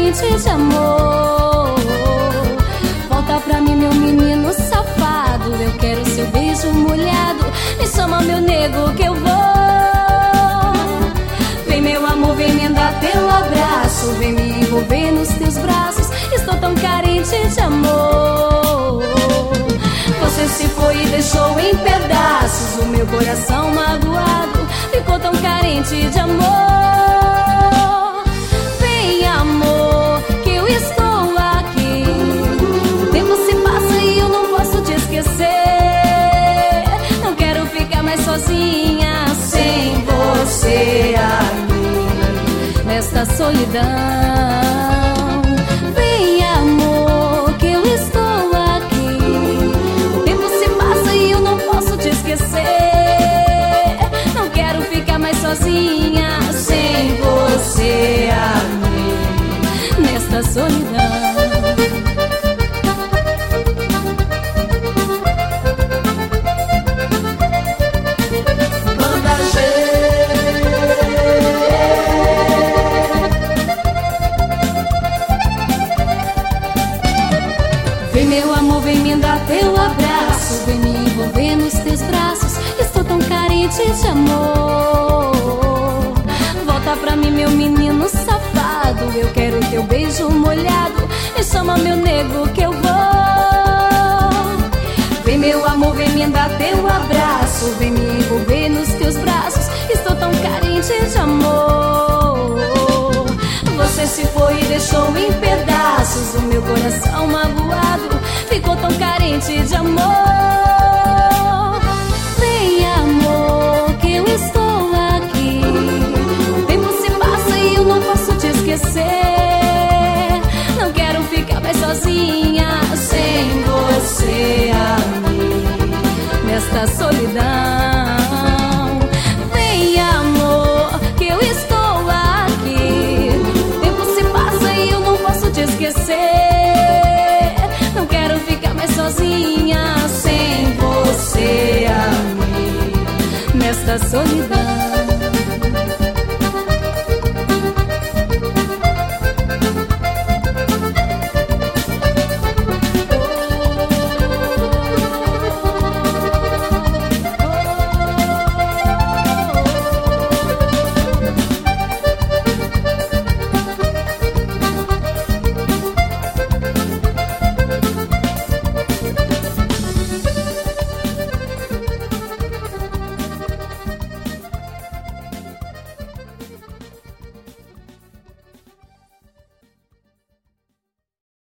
carente de amor. Volta pra mim, meu menino safado, eu quero seu beijo molhado. Me chama, meu nego, que eu vou. Vem, meu amor, vem me dar teu abraço, vem me envolver nos teus braços. Estou tão carente de amor. Você se foi e deixou em pedaços o meu coração magoado. Ficou tão carente de amor. Vem, amor, que eu estou aqui. O tempo se passa e eu não posso te esquecer. Não quero ficar mais sozinha sem você aqui nesta solidão. Vem, amor, que eu estou aqui. O tempo se passa e eu não posso te esquecer. Não quero ficar mais sozinha sem você aqui nesta solidão. Vem, meu amor, vem me dar teu abraço, vem me envolver nos teus braços. Estou tão carente de amor. Volta pra mim, meu menino safado, eu quero teu beijo molhado. Me chama, meu nego, que eu vou. Vem, meu amor, vem me dar teu abraço, vem me envolver nos teus braços. Estou tão carente de amor. Você se foi e deixou em pedaços o meu coração magoado. Ficou tão carente de amor. Vem, amor, que eu estou aqui. O tempo se passa e eu não posso te esquecer. Não quero ficar mais sozinha sem você aqui nesta solidão. Vem, amor, que eu estou aqui. O tempo se passa e eu não posso te esquecer. Não quero ficar mais sozinha sem você aqui nesta solidão.